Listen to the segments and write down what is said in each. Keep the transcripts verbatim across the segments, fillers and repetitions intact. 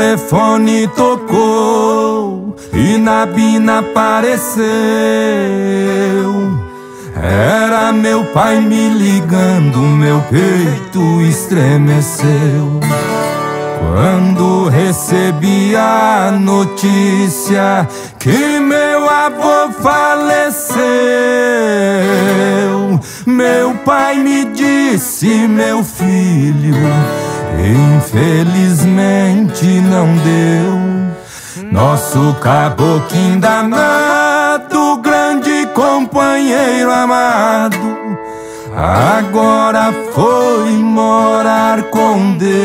telefone tocou e Nabina apareceu. Era meu pai me ligando, meu peito estremeceu. Quando recebi a notícia que meu avô faleceu, meu pai me disse: meu filho, infelizmente não deu. Nosso caboclo danado, grande companheiro amado, agora foi morar com Deus.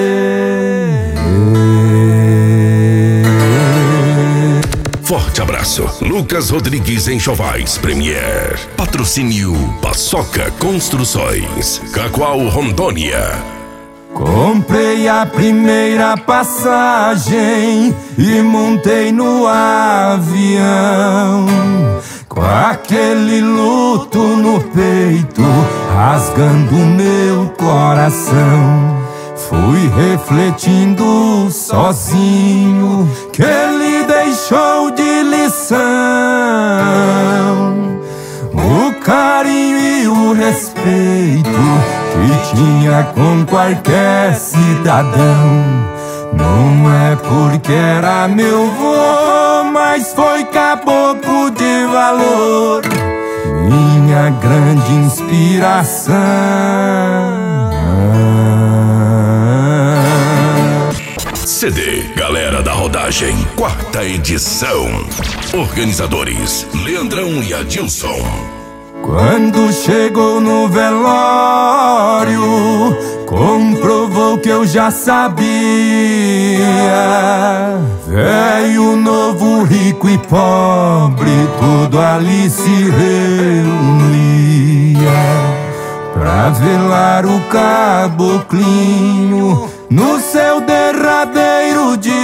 Forte abraço. Lucas Rodrigues Enxovais Premier. Patrocínio Paçoca Construções, Cacoal, Rondônia. Comprei a primeira passagem e montei no avião, com aquele luto no peito, rasgando meu coração. Fui refletindo sozinho que ele deixou de lição o carinho e o respeito que tinha com qualquer cidadão. Não é porque era meu vô, mas foi caboclo de valor, minha grande inspiração. C D Galera da Rodagem, quarta edição. Organizadores Leandrão e Adilson. Quando chegou no velório, comprovou que eu já sabia. Velho, novo, rico e pobre, tudo ali se reunia pra velar o caboclinho no seu derradeiro dia.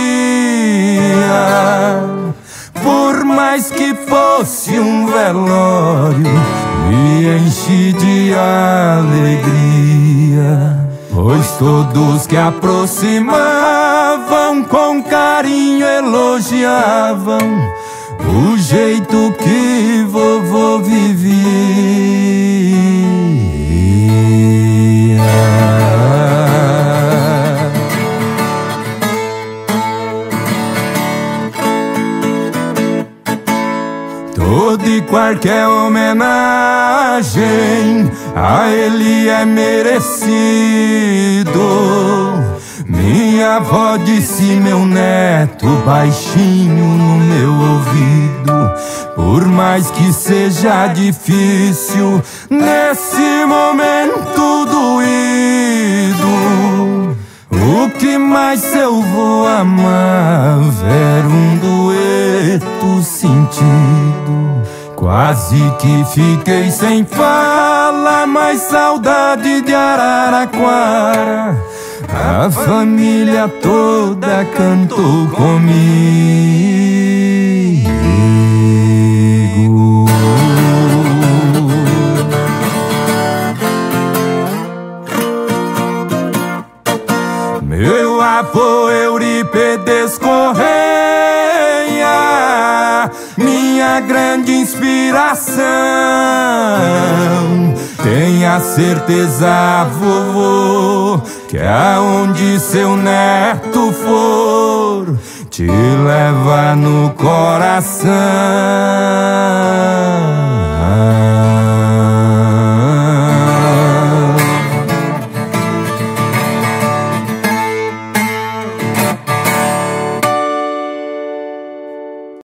Por mais que fosse um velório, me enchi de alegria, pois todos que aproximavam com carinho elogiavam o jeito que vovô vivia. Toda e qualquer homenagem a ele é merecido. Minha avó disse, meu neto, baixinho no meu ouvido: por mais que seja difícil nesse momento doído, o que mais eu vou amar ver um dueto sentido. Quase que fiquei sem fala, mas saudade de Araraquara a família toda cantou comigo. Meu avô Euripedes Correia, minha grande inspiração. Tenha certeza, vovô, que aonde seu neto for, te leva no coração.